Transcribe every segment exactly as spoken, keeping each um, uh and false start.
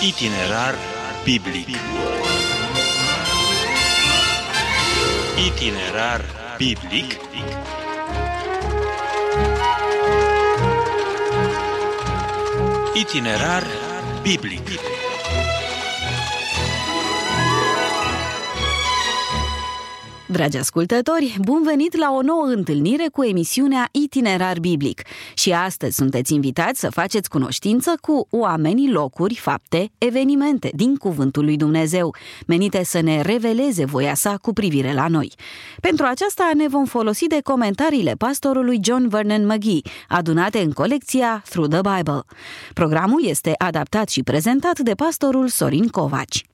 Itinerar biblic. Itinerar biblic. Itinerar biblic. Dragi ascultători, bun venit la o nouă întâlnire cu emisiunea Itinerar Biblic. Și astăzi sunteți invitați să faceți cunoștință cu oamenii, locuri, fapte, evenimente din Cuvântul lui Dumnezeu, menite să ne reveleze voia sa cu privire la noi. Pentru aceasta ne vom folosi de comentariile pastorului John Vernon McGee, adunate în colecția Through the Bible. Programul este adaptat și prezentat de pastorul Sorin Covaci.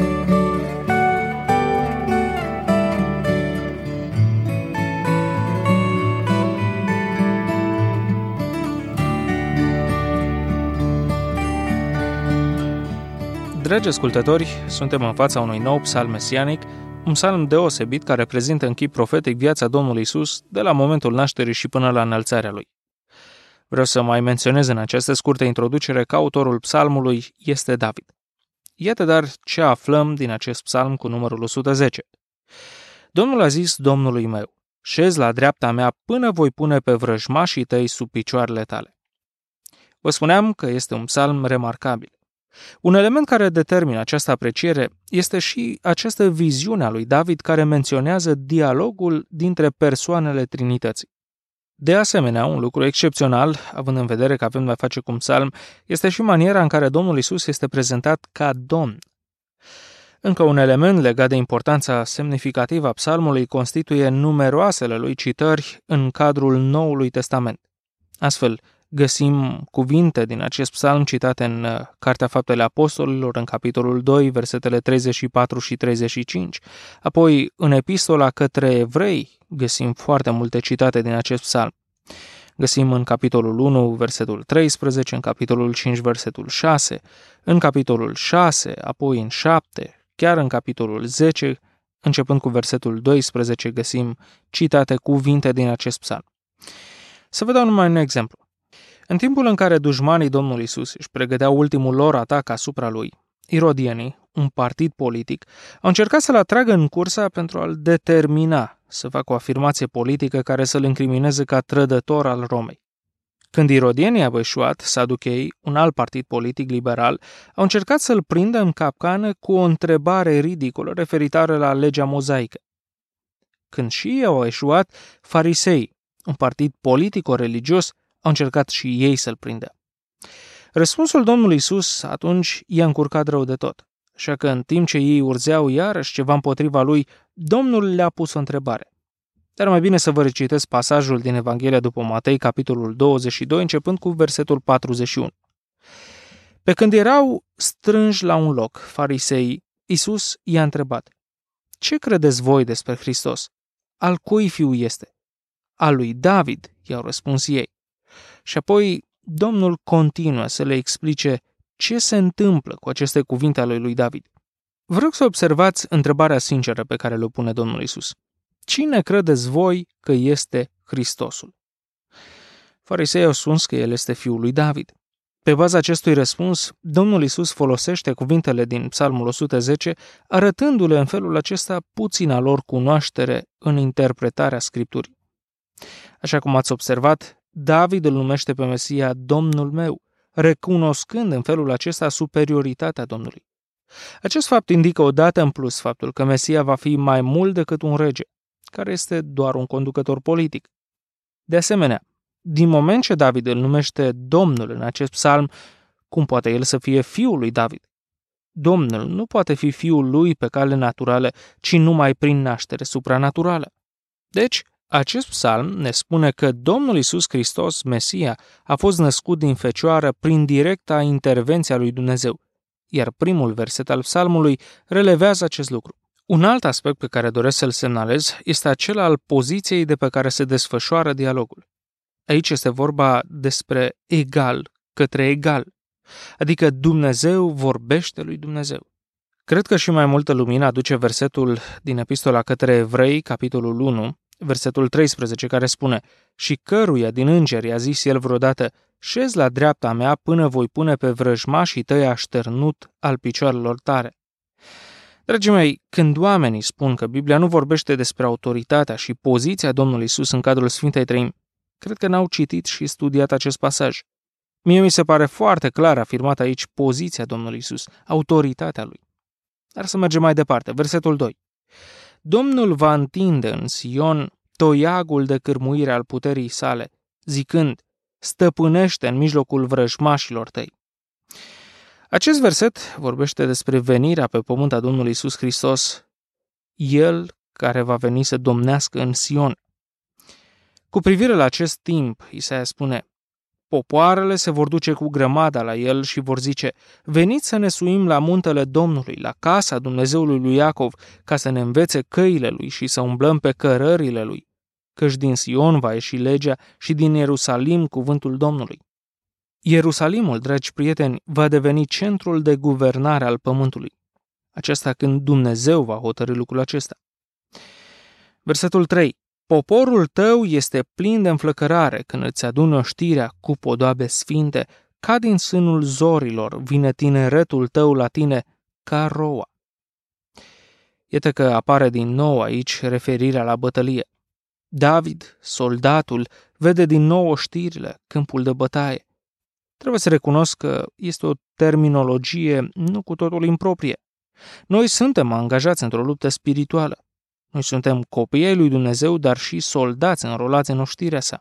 Dragi ascultători, suntem în fața unui nou psalm mesianic, un psalm deosebit care prezintă în chip profetic viața Domnului Iisus de la momentul nașterii și până la înălțarea Lui. Vreau să mai menționez în această scurtă introducere că autorul psalmului este David. Iată dar ce aflăm din acest psalm cu numărul o sută zece. Domnul a zis Domnului meu, șez la dreapta mea până voi pune pe vrăjmașii tăi sub picioarele tale. Vă spuneam că este un psalm remarcabil. Un element care determină această apreciere este și această viziune a lui David care menționează dialogul dintre persoanele Trinității. De asemenea, un lucru excepțional, având în vedere că avem de-a face cu un psalm, este și maniera în care Domnul Iisus este prezentat ca Domn. Încă un element legat de importanța semnificativă a psalmului constituie numeroasele lui citări în cadrul Noului Testament. Astfel, găsim cuvinte din acest psalm citate în Cartea Faptele Apostolilor, în capitolul doi, versetele treizeci și patru și treizeci și cinci. Apoi, în Epistola către Evrei, găsim foarte multe citate din acest psalm. Găsim în capitolul unu, versetul treisprezece, în capitolul cinci, versetul șase, în capitolul șase, apoi în șapte, chiar în capitolul zece, începând cu versetul doisprezece, găsim citate cuvinte din acest psalm. Să vă dau numai un exemplu. În timpul în care dușmanii Domnului Iisus își pregăteau ultimul lor atac asupra lui, irodienii, un partid politic, au încercat să-l atragă în cursa pentru a-l determina să facă o afirmație politică care să-l incrimineze ca trădător al Romei. Când irodienii au eșuat, Saduchei, un alt partid politic liberal, au încercat să-l prindă în capcană cu o întrebare ridicolă referitoare la legea mozaică. Când și ei au eșuat, Farisei, un partid politico-religios, au încercat și ei să-l prindă. Răspunsul Domnului Iisus atunci i-a încurcat rău de tot, așa că în timp ce ei urzeau iarăși ceva împotriva lui, Domnul le-a pus o întrebare. Dar mai bine să vă recitesc pasajul din Evanghelia după Matei, capitolul douăzeci și doi, începând cu versetul patruzeci și unu. Pe când erau strânși la un loc, fariseii, Iisus i-a întrebat: ce credeți voi despre Hristos? Al cui fiu este? Al lui David, i-au răspuns ei. Și apoi Domnul continuă să le explice ce se întâmplă cu aceste cuvinte ale lui David. Vreau să observați întrebarea sinceră pe care le pune Domnul Iisus. Cine credeți voi că este Hristosul? Farisei au spus că el este fiul lui David. Pe baza acestui răspuns, Domnul Iisus folosește cuvintele din Psalmul o sută zece, arătându-le în felul acesta puțina lor cunoaștere în interpretarea Scripturii. Așa cum ați observat, David îl numește pe Mesia Domnul meu, recunoscând în felul acesta superioritatea Domnului. Acest fapt indică odată în plus faptul că Mesia va fi mai mult decât un rege, care este doar un conducător politic. De asemenea, din moment ce David îl numește Domnul în acest psalm, cum poate el să fie fiul lui David? Domnul nu poate fi fiul lui pe cale naturală, ci numai prin naștere supranaturală. Deci, acest psalm ne spune că Domnul Iisus Hristos, Mesia, a fost născut din fecioară prin directa intervenție a lui Dumnezeu, iar primul verset al psalmului relevează acest lucru. Un alt aspect pe care doresc să-l semnalez este acela al poziției de pe care se desfășoară dialogul. Aici este vorba despre egal către egal, adică Dumnezeu vorbește lui Dumnezeu. Cred că și mai multă lumină aduce versetul din Epistola către Evrei, capitolul unu, Versetul treisprezece care spune: și căruia din îngeri a zis el vreodată: șezi la dreapta mea până voi pune pe vrăjmașii tăi așternut al picioarelor tale. Dragii mei, când oamenii spun că Biblia nu vorbește despre autoritatea și poziția Domnului Iisus în cadrul Sfintei Treimi, cred că n-au citit și studiat acest pasaj. Mie mi se pare foarte clar afirmat aici poziția Domnului Iisus, autoritatea Lui. Dar să mergem mai departe. Versetul doi. Domnul va întinde în Sion toiagul de cârmuire al puterii sale, zicând: stăpânește în mijlocul vrăjmașilor tăi. Acest verset vorbește despre venirea pe pământ a Domnului Iisus Hristos, El care va veni să domnească în Sion. Cu privire la acest timp, Isaia spune: popoarele se vor duce cu grămada la el și vor zice: veniți să ne suim la muntele Domnului, la casa Dumnezeului lui Iacov, ca să ne învețe căile lui și să umblăm pe cărările lui, căci din Sion va ieși legea și din Ierusalim cuvântul Domnului. Ierusalimul, dragi prieteni, va deveni centrul de guvernare al pământului. Aceasta când Dumnezeu va hotărî lucrul acesta. Versetul trei. Poporul tău este plin de înflăcărare când îți adună știrea cu podoabe sfinte, ca din sânul zorilor vine tineretul tău la tine ca roa. Iată că apare din nou aici referirea la bătălie. David, soldatul, vede din nou știrile, câmpul de bătaie. Trebuie să recunosc că este o terminologie nu cu totul improprie. Noi suntem angajați într-o luptă spirituală. Noi suntem copii ai lui Dumnezeu, dar și soldați înrolați în oștirea sa.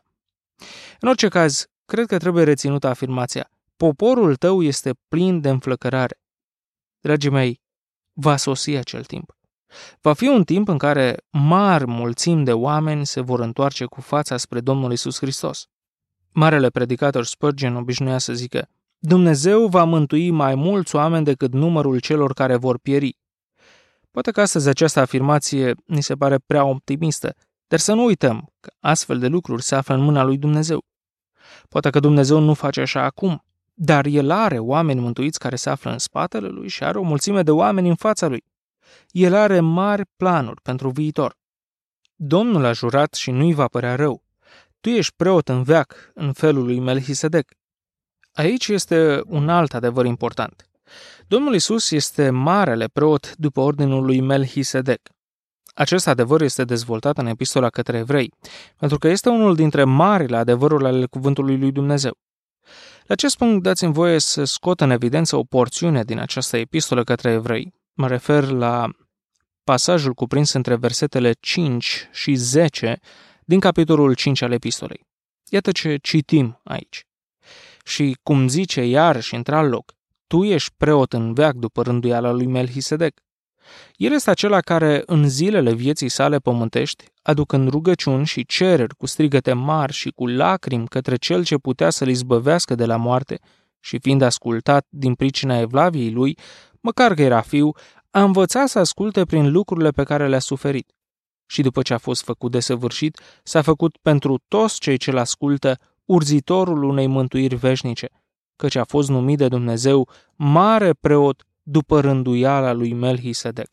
În orice caz, cred că trebuie reținută afirmația: poporul tău este plin de înflăcărare. Dragii mei, va sosi acel timp. Va fi un timp în care mari mulțimi de oameni se vor întoarce cu fața spre Domnul Iisus Hristos. Marele predicator Spurgeon obișnuia să zică: Dumnezeu va mântui mai mulți oameni decât numărul celor care vor pieri. Poate că astăzi această afirmație ni se pare prea optimistă, dar să nu uităm că astfel de lucruri se află în mâna lui Dumnezeu. Poate că Dumnezeu nu face așa acum, dar El are oameni mântuiți care se află în spatele Lui și are o mulțime de oameni în fața Lui. El are mari planuri pentru viitor. Domnul a jurat și nu-i va părea rău: tu ești preot în veac, în felul lui Melchisedec. Aici este un alt adevăr important. Domnul Iisus este marele preot după ordinul lui Melchisedec. Acest adevăr este dezvoltat în epistola către evrei, pentru că este unul dintre marile adevăruri ale cuvântului lui Dumnezeu. La acest punct dați-mi voie să scot în evidență o porțiune din această epistolă către evrei. Mă refer la pasajul cuprins între versetele cinci și zece din capitolul cinci al epistolei. Iată ce citim aici. Și cum zice iarăși într-alt loc: tu ești preot în veac după rânduiala lui Melchisedec. El este acela care, în zilele vieții sale pământești, aducând rugăciuni și cereri cu strigăte mari și cu lacrimi către cel ce putea să-l izbăvească de la moarte, și fiind ascultat din pricina evlaviei lui, măcar că era fiu, a învățat să asculte prin lucrurile pe care le-a suferit. Și după ce a fost făcut desăvârșit, s-a făcut pentru toți cei ce-l ascultă urzitorul unei mântuiri veșnice, căci a fost numit de Dumnezeu mare preot după rânduiala lui Melchisedec.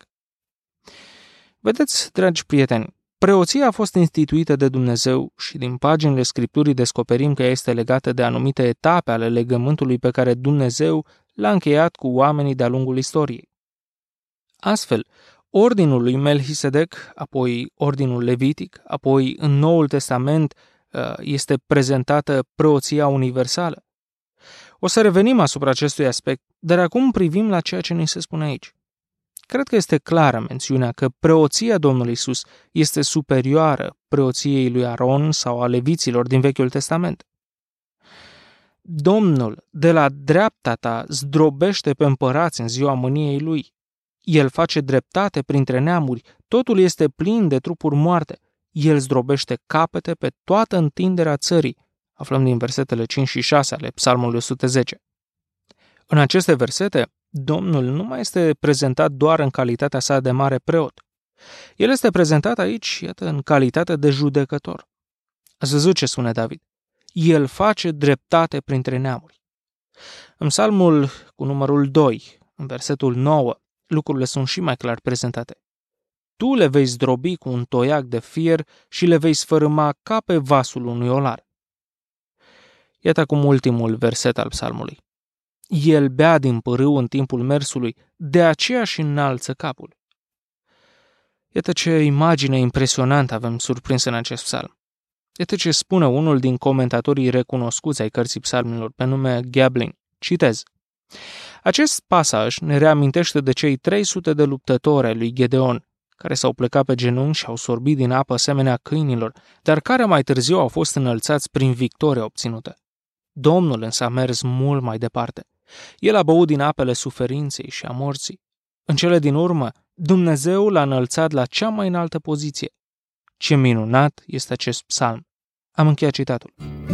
Vedeți, dragi prieteni, preoția a fost instituită de Dumnezeu și din paginile Scripturii descoperim că ea este legată de anumite etape ale legământului pe care Dumnezeu l-a încheiat cu oamenii de-a lungul istoriei. Astfel, ordinul lui Melchisedec, apoi ordinul levitic, apoi în Noul Testament este prezentată preoția universală. O să revenim asupra acestui aspect, dar acum privim la ceea ce ni se spune aici. Cred că este clară mențiunea că preoția Domnului Iisus este superioară preoției lui Aron sau a leviților din Vechiul Testament. Domnul, de la dreapta ta, zdrobește pe împărați în ziua mâniei lui. El face dreptate printre neamuri, totul este plin de trupuri moarte. El zdrobește capete pe toată întinderea țării. Aflăm din versetele cinci și șase ale Psalmului o sută zece. În aceste versete, Domnul nu mai este prezentat doar în calitatea sa de mare preot. El este prezentat aici, iată, în calitate de judecător. Ați văzut ce spune David? El face dreptate printre neamuri. În Psalmul cu numărul doi, în versetul nouă, lucrurile sunt și mai clar prezentate. tu le vei zdrobi cu un toiac de fier și le vei sfărâma ca pe vasul unui olar. Iată acum ultimul verset al psalmului. El bea din pârâu în timpul mersului, de aceea și înalță capul. Iată ce imagine impresionantă avem surprins în acest psalm. Iată ce spune unul din comentatorii recunoscuți ai cărții psalmilor, pe nume Gabling. Citez. Acest pasaj ne reamintește de cei trei sute de luptători ai lui Gedeon, care s-au plecat pe genunchi și au sorbit din apă asemenea câinilor, dar care mai târziu au fost înălțați prin victoria obținută. Domnul însă a mers mult mai departe. El a băut din apele suferinței și a morții. În cele din urmă, Dumnezeu l-a înălțat la cea mai înaltă poziție. Ce minunat este acest psalm! Am încheiat citatul.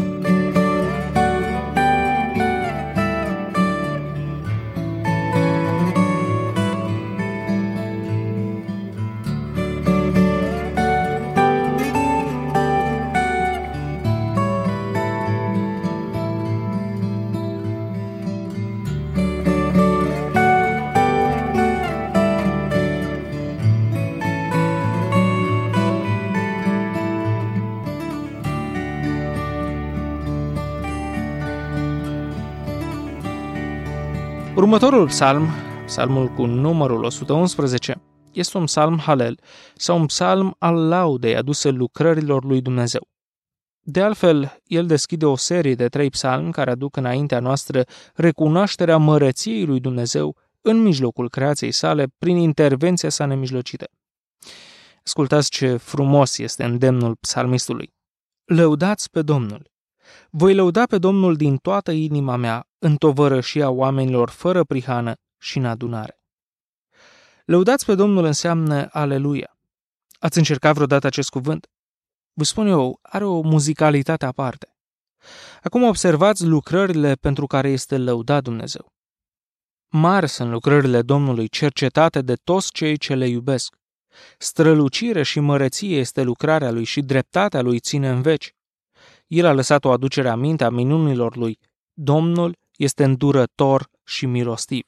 Următorul psalm, psalmul cu numărul o sută unsprezece, este un psalm halel sau un psalm al laudei aduse lucrărilor lui Dumnezeu. De altfel, el deschide o serie de trei psalmi care aduc înaintea noastră recunoașterea măreției lui Dumnezeu în mijlocul creației sale prin intervenția sa nemijlocită. Ascultați ce frumos este îndemnul psalmistului. Lăudați pe Domnul! Voi lăuda pe Domnul din toată inima mea, în tovărășia oamenilor fără prihană și în adunare. Lăudați pe Domnul înseamnă aleluia. Ați încercat vreodată acest cuvânt? Vă spun eu, are o muzicalitate aparte. Acum observați lucrările pentru care este lăudat Dumnezeu. Mari sunt lucrările Domnului, cercetate de toți cei ce le iubesc. Strălucire și măreție este lucrarea lui și dreptatea lui ține în veci. El a lăsat o aducere aminte a minunilor lui. Domnul este îndurător și milostiv.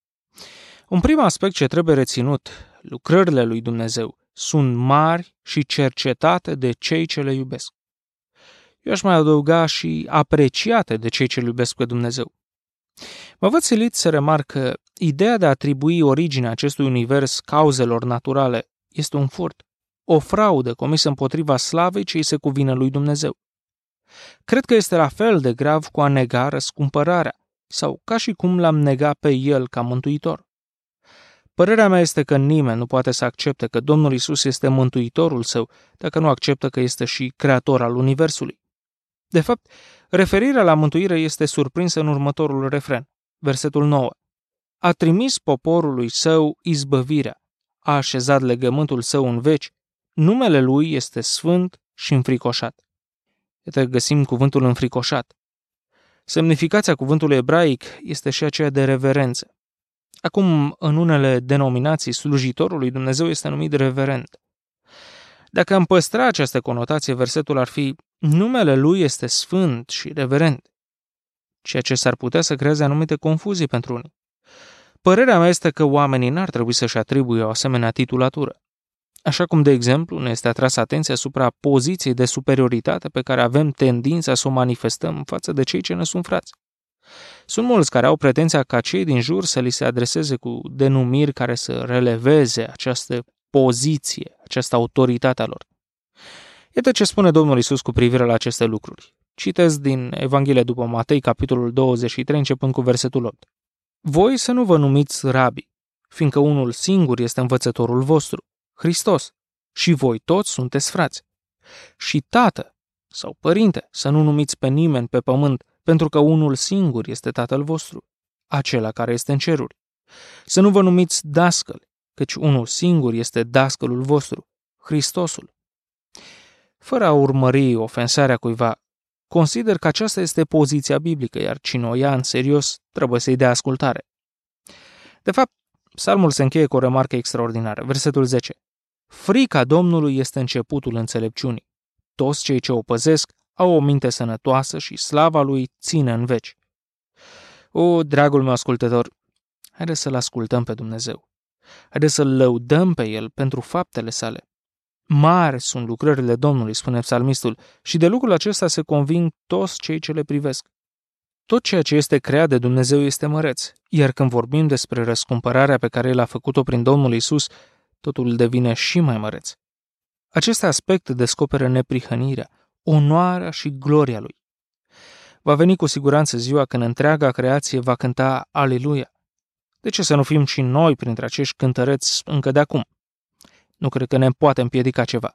Un prim aspect ce trebuie reținut, lucrările lui Dumnezeu sunt mari și cercetate de cei ce le iubesc. Eu aș mai adăuga și apreciate de cei ce le iubesc pe Dumnezeu. Mă văd silit să remarc că ideea de a atribui originea acestui univers cauzelor naturale este un furt, o fraudă comisă împotriva slavei ce îi se cuvine lui Dumnezeu. Cred că este la fel de grav cu a nega răscumpărarea, sau ca și cum l-am nega pe El ca mântuitor. Părerea mea este că nimeni nu poate să accepte că Domnul Iisus este mântuitorul său, dacă nu acceptă că este și creator al universului. De fapt, referirea la mântuire este surprinsă în următorul refren, versetul nouă. A trimis poporului său izbăvirea, a așezat legământul său în veci, numele lui este sfânt și înfricoșat. Iată, găsim cuvântul înfricoșat. Semnificația cuvântului ebraic este și aceea de reverență. Acum, în unele denominații, slujitorul lui Dumnezeu este numit reverend. Dacă am păstra această conotație, versetul ar fi numele lui este sfânt și reverend, ceea ce s-ar putea să creeze anumite confuzii pentru unii. Părerea mea este că oamenii n-ar trebui să-și atribuie o asemenea titulatură. Așa cum, de exemplu, ne este atrasă atenția asupra poziției de superioritate pe care avem tendința să o manifestăm față de cei ce ne sunt frați. Sunt mulți care au pretenția ca cei din jur să li se adreseze cu denumiri care să releveze această poziție, această autoritate a lor. Iată ce spune Domnul Iisus cu privire la aceste lucruri. Citez din Evanghelia după Matei, capitolul douăzeci și trei, începând cu versetul opt. Voi să nu vă numiți rabi, fiindcă unul singur este învățătorul vostru, Hristos, și voi toți sunteți frați. Și tată sau părinte să nu numiți pe nimeni pe pământ, pentru că unul singur este Tatăl vostru, acela care este în ceruri. Să nu vă numiți dascăli, căci unul singur este dascălul vostru, Hristosul. Fără a urmări ofensarea cuiva, consider că aceasta este poziția biblică, iar cine o ia în serios trebuie să-i dea ascultare. De fapt, psalmul se încheie cu o remarcă extraordinară. Versetul zece. Frica Domnului este începutul înțelepciunii. Toți cei ce o păzesc au o minte sănătoasă și slava lui ține în veci. O, dragul meu ascultător, haideți să-L ascultăm pe Dumnezeu. Haideți să-L lăudăm pe El pentru faptele sale. Mari sunt lucrările Domnului, spune psalmistul, și de lucrul acesta se conving toți cei ce le privesc. Tot ceea ce este creat de Dumnezeu este măreț, iar când vorbim despre răscumpărarea pe care El a făcut-o prin Domnul Iisus, totul devine și mai măreț. Acest aspect descoperă neprihănirea, onoarea și gloria Lui. Va veni cu siguranță ziua când întreaga creație va cânta Aleluia. De ce să nu fim și noi printre acești cântăreți încă de acum? Nu cred că ne poate împiedica ceva.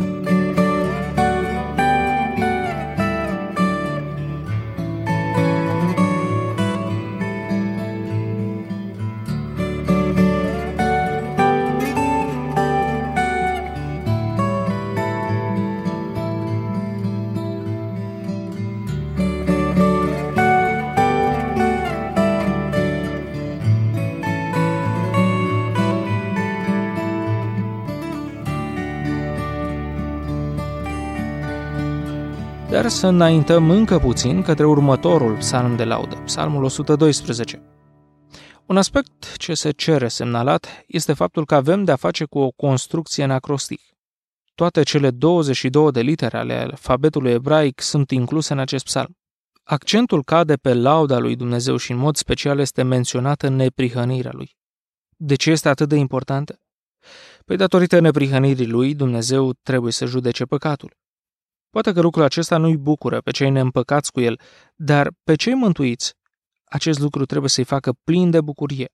Dar să înaintăm încă puțin către următorul psalm de laudă, psalmul o sută doisprezece. Un aspect ce se cere semnalat este faptul că avem de-a face cu o construcție în acrostic. Toate cele douăzeci și două de litere ale alfabetului ebraic sunt incluse în acest psalm. Accentul cade pe lauda lui Dumnezeu și în mod special este menționată neprihănirea lui. De ce este atât de importantă? Păi datorită neprihănirii lui, Dumnezeu trebuie să judece păcatul. Poate că lucrul acesta nu-i bucură pe cei neîmpăcați cu el, dar pe cei mântuiți, acest lucru trebuie să-i facă plin de bucurie.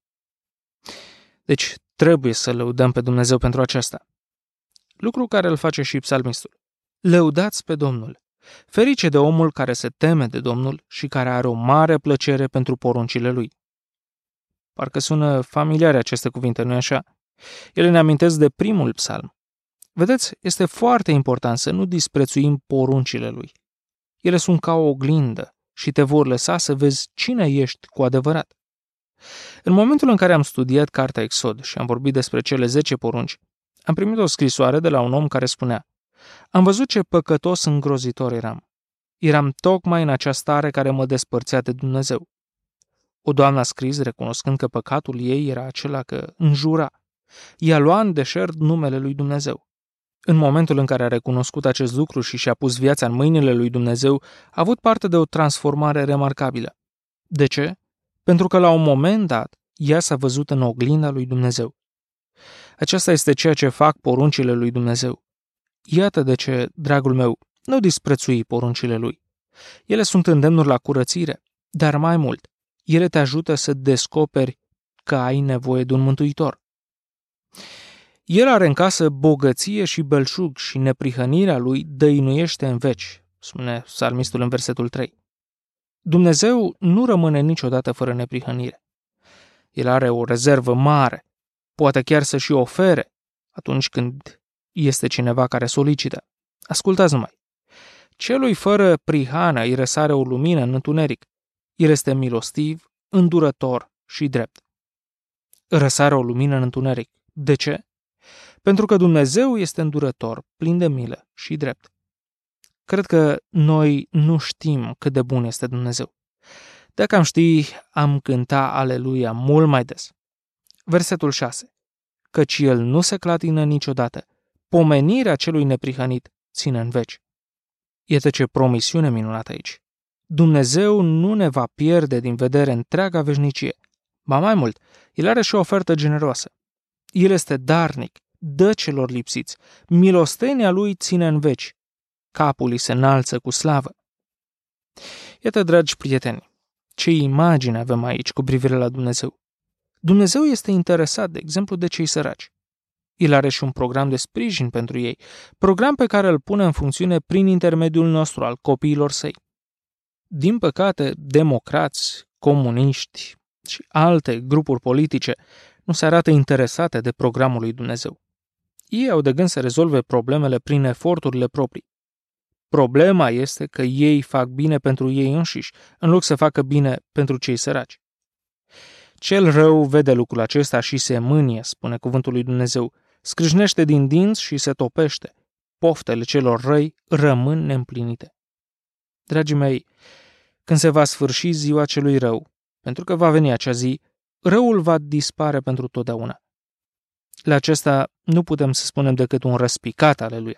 Deci trebuie să lăudăm pe Dumnezeu pentru aceasta. Lucru care îl face și psalmistul. Lăudați pe Domnul. Ferice de omul care se teme de Domnul și care are o mare plăcere pentru poruncile lui. Parcă sună familiare aceste cuvinte, nu-i așa? Ele ne amintesc de primul psalm. Vedeți, este foarte important să nu disprețuim poruncile lui. Ele sunt ca o oglindă și te vor lăsa să vezi cine ești cu adevărat. În momentul în care am studiat cartea Exod și am vorbit despre cele zece porunci, am primit o scrisoare de la un om care spunea: am văzut ce păcătos îngrozitor eram. Eram tocmai în acea stare care mă despărțea de Dumnezeu. O doamnă a scris, recunoscând că păcatul ei era acela că înjura. Ea lua în deșert numele lui Dumnezeu. În momentul în care a recunoscut acest lucru și și-a pus viața în mâinile lui Dumnezeu, a avut parte de o transformare remarcabilă. De ce? Pentru că la un moment dat, ea s-a văzut în oglinda lui Dumnezeu. Aceasta este ceea ce fac poruncile lui Dumnezeu. Iată de ce, dragul meu, nu disprețui poruncile lui. Ele sunt îndemnuri la curățire, dar mai mult, ele te ajută să descoperi că ai nevoie de un mântuitor. El are în casă bogăție și belșug și neprihănirea lui dăinuiește în veci, spune psalmistul în versetul trei. Dumnezeu nu rămâne niciodată fără neprihănire. El are o rezervă mare, poate chiar să și ofere atunci când este cineva care solicită. Ascultați numai. Celui fără prihană îi răsare o lumină în întuneric. El este milostiv, îndurător și drept. Răsare o lumină în întuneric. De ce? Pentru că Dumnezeu este îndurător, plin de milă și drept. Cred că noi nu știm cât de bun este Dumnezeu. Dacă am ști, am cânta Aleluia mult mai des. Versetul șase. Căci El nu se clatină niciodată, pomenirea celui neprihănit ține în veci. Iată ce promisiune minunată aici. Dumnezeu nu ne va pierde din vedere întreaga veșnicie. Ba mai mult, El are și o ofertă generoasă. El este darnic, dă celor lipsiți, milostenia Lui ține în veci, capul îi se înalță cu slavă. Iată, dragi prieteni, ce imagine avem aici cu privire la Dumnezeu. Dumnezeu este interesat, de exemplu, de cei săraci. El are și un program de sprijin pentru ei, program pe care îl pune în funcțiune prin intermediul nostru al copiilor săi. Din păcate, democrați, comuniști și alte grupuri politice nu se arată interesate de programul lui Dumnezeu. Ei au de gând să rezolve problemele prin eforturile proprii. Problema este că ei fac bine pentru ei înșiși, în loc să facă bine pentru cei săraci. Cel rău vede lucrul acesta și se mânie, spune cuvântul lui Dumnezeu, scrâșnește din dinți și se topește. Poftele celor răi rămân neîmplinite. Dragii mei, când se va sfârși ziua celui rău, pentru că va veni acea zi, răul va dispare pentru totdeauna. La acesta nu putem să spunem decât un răspicat aleluia.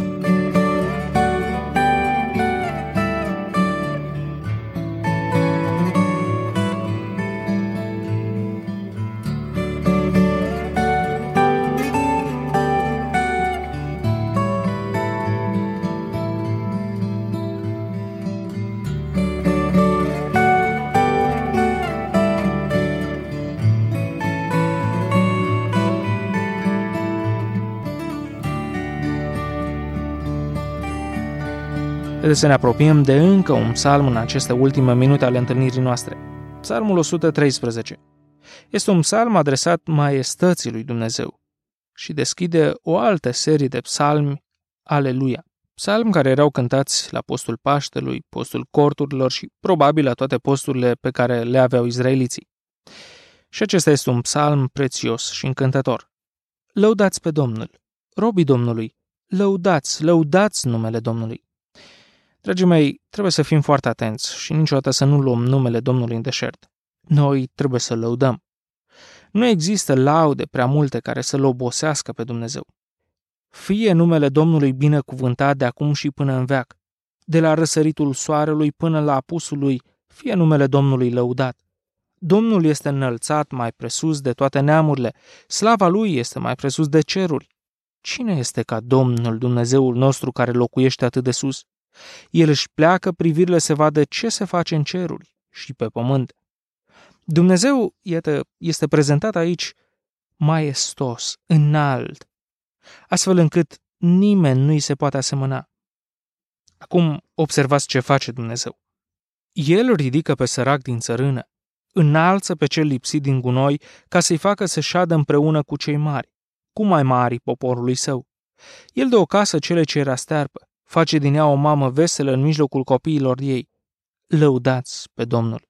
Haideți să ne apropiem de încă un psalm în aceste ultime minute ale întâlnirii noastre. Psalmul o sută treisprezece. Este un psalm adresat maiestății lui Dumnezeu și deschide o altă serie de psalmi, Aleluia. Psalmi care erau cântați la postul Paștelui, postul corturilor și probabil la toate posturile pe care le aveau izraeliții. Și acesta este un psalm prețios și încântător. Lăudați pe Domnul, robii Domnului, lăudați, lăudați numele Domnului. Dragii mei, trebuie să fim foarte atenți și niciodată să nu luăm numele Domnului în deșert. Noi trebuie să lăudăm. Nu există laude prea multe care să-L obosească pe Dumnezeu. Fie numele Domnului binecuvântat de acum și până în veac. De la răsăritul soarelui până la apusul lui, fie numele Domnului lăudat. Domnul este înălțat mai presus de toate neamurile, slava Lui este mai presus de ceruri. Cine este ca Domnul Dumnezeul nostru care locuiește atât de sus? El își pleacă privirile să vadă ce se face în ceruri și pe pământ. Dumnezeu, iată, este prezentat aici maestos, înalt, astfel încât nimeni nu îi se poate asemăna. Acum observați ce face Dumnezeu. El ridică pe sărac din țărână, înalță pe cel lipsit din gunoi ca să-i facă să șadă împreună cu cei mari, cu mai mari poporului său. El dă o casă cele ce era stearpă, face din ea o mamă veselă în mijlocul copiilor ei. Lăudați pe Domnul!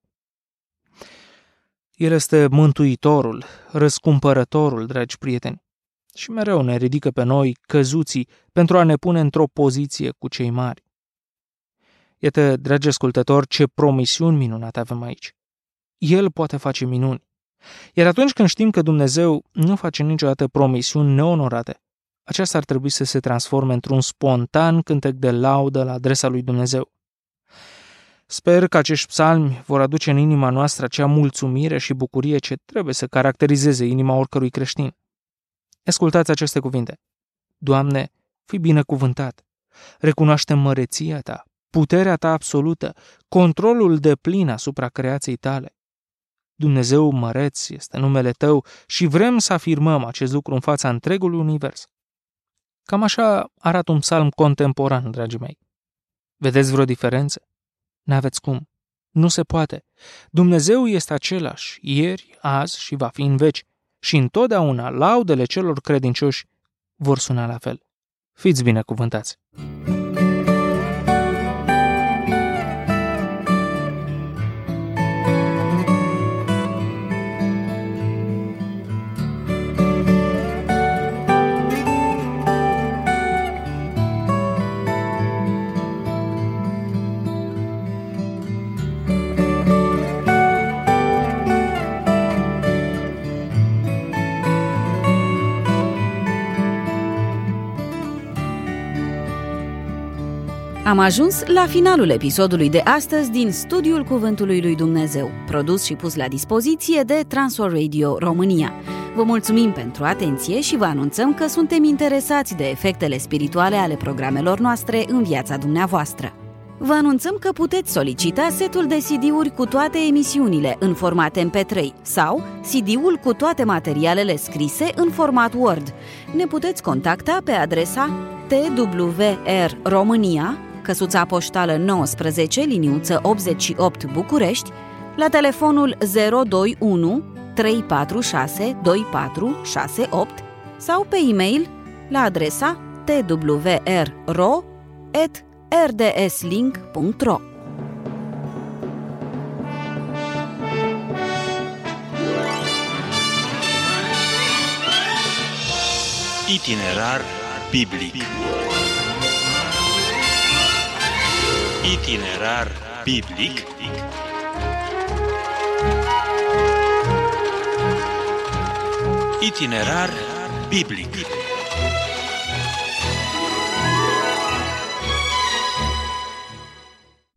El este mântuitorul, răscumpărătorul, dragi prieteni, și mereu ne ridică pe noi, căzuții, pentru a ne pune într-o poziție cu cei mari. Iată, dragi ascultători, ce promisiuni minunate avem aici. El poate face minuni. Iar atunci când știm că Dumnezeu nu face niciodată promisiuni neonorate, aceasta ar trebui să se transforme într-un spontan cântec de laudă la adresa lui Dumnezeu. Sper că acești psalmi vor aduce în inima noastră acea mulțumire și bucurie ce trebuie să caracterizeze inima oricărui creștin. Ascultați aceste cuvinte. Doamne, fii binecuvântat, recunoaștem măreția Ta, puterea Ta absolută, controlul deplin asupra creației Tale. Dumnezeu măreț este numele Tău și vrem să afirmăm acest lucru în fața întregului univers. Cam așa arată un psalm contemporan, dragii mei. Vedeți vreo diferență? N-aveți cum. Nu se poate. Dumnezeu este același, ieri, azi și va fi în veci, și întotdeauna laudele celor credincioși vor suna la fel. Fiți binecuvântați! Am ajuns la finalul episodului de astăzi din Studiul Cuvântului lui Dumnezeu, produs și pus la dispoziție de Transworld Radio România. Vă mulțumim pentru atenție și vă anunțăm că suntem interesați de efectele spirituale ale programelor noastre în viața dumneavoastră. Vă anunțăm că puteți solicita setul de C D-uri cu toate emisiunile în format M P trei sau C D-ul cu toate materialele scrise în format Word. Ne puteți contacta pe adresa T W R România, căsuța poștală nouăsprezece, liniuță optzeci și opt București, la telefonul zero doi unu trei patru șase doi patru șase opt sau pe e-mail la adresa t w r r o at r d s link punct r o. Itinerar biblic. Itinerar biblic. Itinerar biblic.